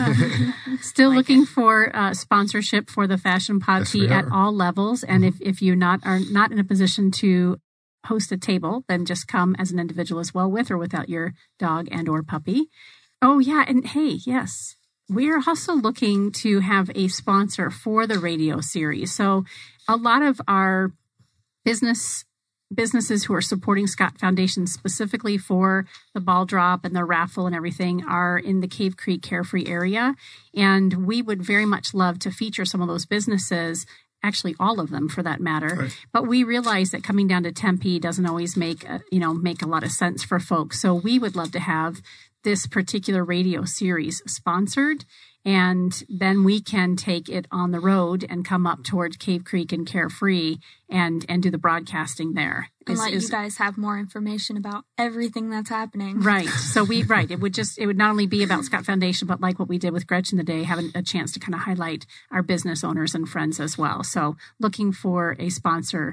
still like looking it. for uh, sponsorship for the Fashion Party yes, at all levels. And mm-hmm. if, if you not are not in a position to host a table, then just come as an individual as well, with or without your dog and or puppy. Oh, yeah. And hey, yes, we are also looking to have a sponsor for the radio series. So a lot of our business businesses who are supporting Scott Foundation specifically for the ball drop and the raffle and everything are in the Cave Creek Carefree area. And we would very much love to feature some of those businesses, actually all of them for that matter. Right. But we realize that coming down to Tempe doesn't always make, a, you know, make a lot of sense for folks. So we would love to have this particular radio series sponsored, and then we can take it on the road and come up toward Cave Creek and Carefree and and do the broadcasting there. And is, let is, you guys have more information about everything that's happening. Right. So we, right. It would just, it would not only be about Scott Foundation, but like what we did with Gretchen today, having a chance to kind of highlight our business owners and friends as well. So looking for a sponsor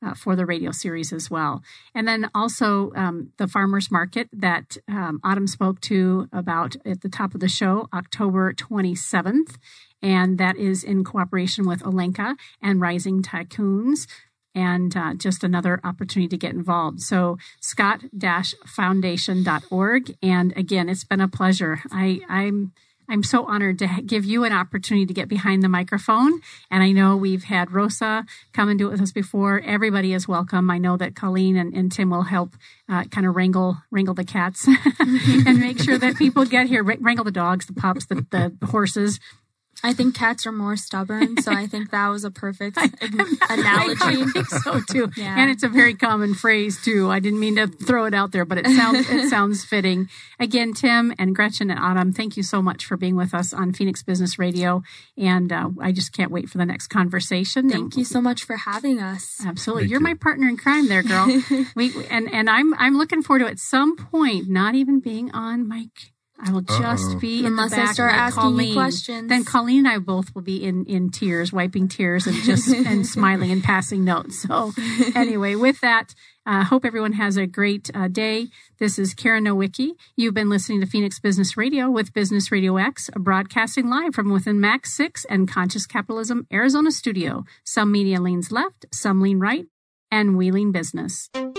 uh, for the radio series as well. And then also um, the farmers market that um, Autumn spoke to about at the top of the show, October twenty-seventh. And that is in cooperation with Olenka and Rising Tycoons. And uh, just another opportunity to get involved. So scott dash foundation dot org. And again, it's been a pleasure. I, I'm I'm so honored to give you an opportunity to get behind the microphone. And I know we've had Rosa come and do it with us before. Everybody is welcome. I know that Colleen and, and Tim will help uh, kind of wrangle wrangle the cats and make sure that people get here. Wrangle the dogs, the pups, the, the horses. I think cats are more stubborn, so I think that was a perfect analogy. I think so too, yeah. And it's a very common phrase too. I didn't mean to throw it out there, but it sounds it sounds fitting. Again, Tim and Gretchen and Autumn, thank you so much for being with us on Phoenix Business Radio, and uh, I just can't wait for the next conversation. Thank and, you so much for having us. Absolutely, Thank you're you. my partner in crime, there, girl. we and and I'm I'm looking forward to at some point not even being on mic. I will just Uh-oh. be Unless in the back I start with asking Colleen. you questions. Then Colleen and I both will be in, in tears, wiping tears and just and smiling and passing notes. So anyway, with that, I uh, hope everyone has a great uh, day. This is Karen Nowicki. You've been listening to Phoenix Business Radio with Business Radio X, broadcasting live from within Max six and Conscious Capitalism Arizona studio. Some media leans left, some lean right, and we lean business.